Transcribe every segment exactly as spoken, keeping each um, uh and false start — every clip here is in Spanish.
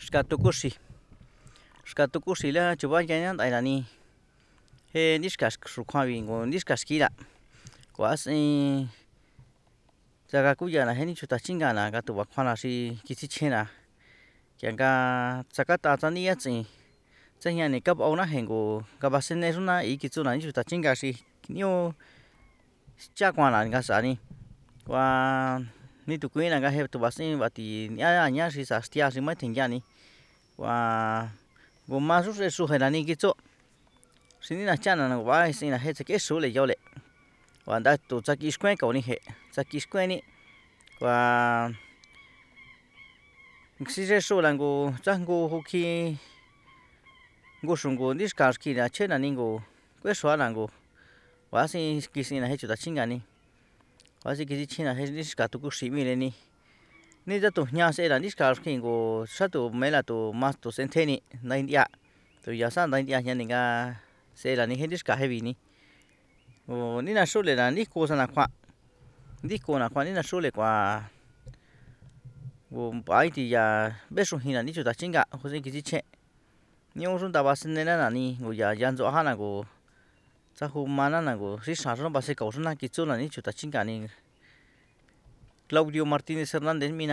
Xkatukuxi xkatukuxi la chuba ya nda nani he nixka xukjuan ngo nixka xkila kuasin tsaka kuyana jeni chuta chingana nga tuba kjuana xi kitsichjena kianga tsakata tsaniya tsin tsajiani kab'auna jengo nga basenexuna ikitsuna xuta chinga xi niu cha kuana nga s'ani kua nitukuina nga je tubasin bati ña'aña xi xaxtia xi jmae kua ngu maxu xu nani kitso xi ni nachana va s'ina je tsek'exu yole kua nda tu tsakixkuen kaoni je tsakixkuenni kua xixexura ngu tsanjngu kji ngu xungu nixka xkila chjenani ngu kuexuana ngu kuasin kis'ina je chuta chingani kuasin kitsichjina je xka tukuxi m'íreni nitsatujña s'era nixka xki ngu xatu mela tu ma tu s'entjeni ndae ndia tuyasa ndae ndiañani nga s'erani je nixka je vini ngu ni naxulera ndijkusana kjuan ndijkuna kjuan ni naxule kua ngu b'aitiya b'exujinani chuta chinga kutse kitsichjen niuxu nda basenena nani ngu ya yandsu'ajana ngu tsaju manana ngu xi xaanxu basekaoxuna kitsunani chuta chingani Claudio Martinez Hernandez m'ina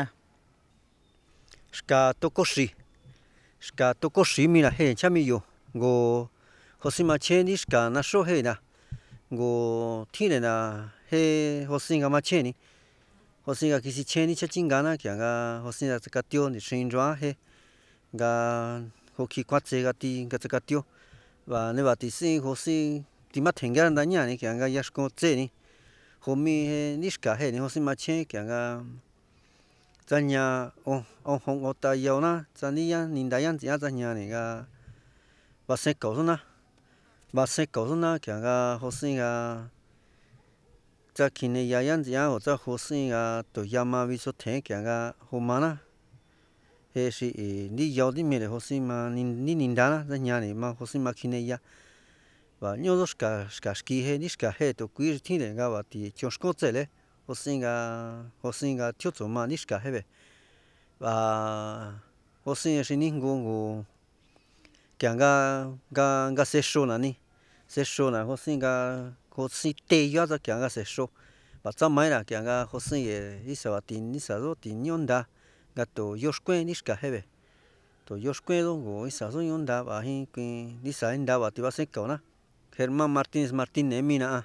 xka tukuxi xka tukuxi m'ira je nchamiyo ngu josimachjen ni xka naxú jena ngu tjinrena je josinga machjenni josinga kisichjenni chachingana kianga josinga tsakatio nixin nyuan je nga jokji kjuatse gati nga tsakatio va neva tisin josin timatjengia ndañáni kianga yaxkun tseni jomi je nixka jeni josimachjen kianga tsaña ojon otayauna tsaniya nindaña nts'ian tsajñani nga basekausuna basekausuna kianga josinga tsa kjineyaña nts'ian o tsa josinga tuyama bisotjen kianga jo mana je xi'i ndiyao timire josin ma ni nindana tsajñani ma josin ma kjineya va n'ñudu xka xka xki je nixka je tukui xi tjinre nga bati chon xkun tsele josinga josinga tjiutsuma nixka jebe va josin xi nijngu ngu kianga nga nga sexu nani sexuna josinga josin teya tsa kianga sexu 'ba tsamañara kianga josin ngisa bati ngisaxu tinñu nda nga tu yoxkuen nixka jebe tu yoxkuendu ngu ngisaxu ñu nda 'baji kui ngisa nda 'ba tibasekauna Germán Martínez Martínez m'ina'a.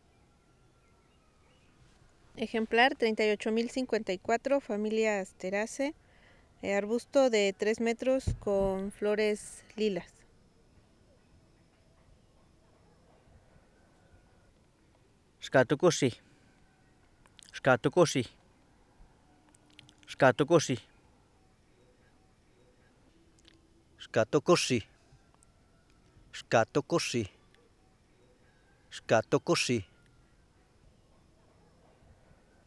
Ejemplar treinta y ocho mil cincuenta y cuatro, familia Asteraceae, arbusto de tres metros con flores lilas. Xkatukuxi xkatukuxi xkatukuxi xkatukuxi xkatukuxi xkatukuxi